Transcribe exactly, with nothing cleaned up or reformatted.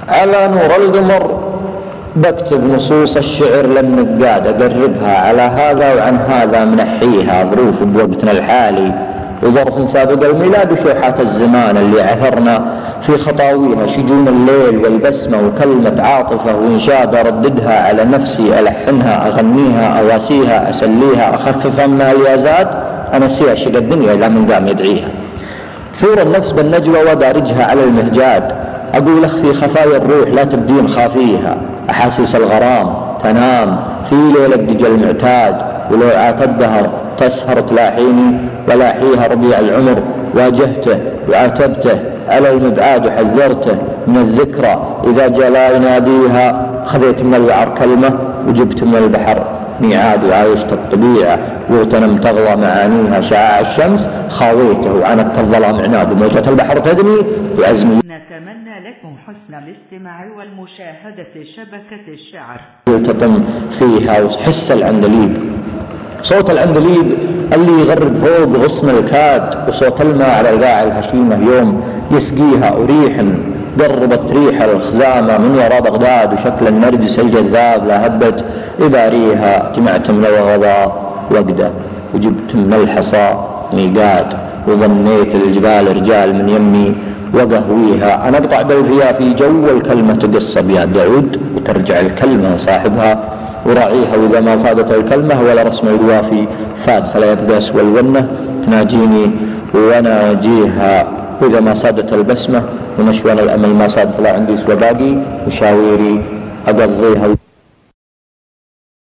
على نور القمر بكتب نصوص الشعر لانك قاعد اقربها على هذا وعن هذا، منحيها ظروف بوقتنا الحالي وظرف سابق الميلاد وشوحات الزمان اللي عثرنا في خطاويها، شجون الليل والبسمة وكلمة عاطفة وإنشاد أرددها على نفسي، ألحنها أغنيها أواسيها أسليها أخفف منها اليازات أنسيها شق الدنيا إلى من قام يدعيها. ثور النفس بالنجوى ودارجها على المهجاد، أقول أخفي خفايا الروح لا تبدين خافيها، أحاسيس الغرام تنام في ليل الدجى المعتاد، ولو عات الدهر تسهر تلاحيني ولاحيها ربيع العمر، واجهته وعاتبته على المبعاد وحذرته من الذكرى إذا جاء لا يناديها، خذيت من الوعر كلمة وجبت من البحر ميعاد، وعايشت الطبيعة واغتنمت تغضى معانيها شعاع الشمس، خاويته وعنت الظلام عناد وموجة البحر تدني بعزمي. نتمنى لكم حسن الاستماع والمشاهدة شبكة الشعر تطم فيها وحس العندليب، صوت العندليب اللي يغرد فوق غصن الكاد، وصوت الماء على القاع الهشيمة يوم يسقيها، وريح قربت ريح الخزامة من وراء بغداد، وشكل النرجس الجذاب لا هبت إباريها، جمعت من الغضاء وقدة وجبت من الحصى ميقات، وظنيت الجبال رجال من يمي وقهويها، أنا أقطع بالفيا في جو الكلمة تقص بيد يعود وترجع الكلمة صاحبها وراعيها، وإذا ما فادت الكلمة ولا رسم الوافي فاد فلا يبقى اسوى الونة، تناجيني وانا اجيها، وإذا ما صادت البسمة ونشوان الأمل ما صاد فلا عندي سوى باقي، وشاويري أقضيها.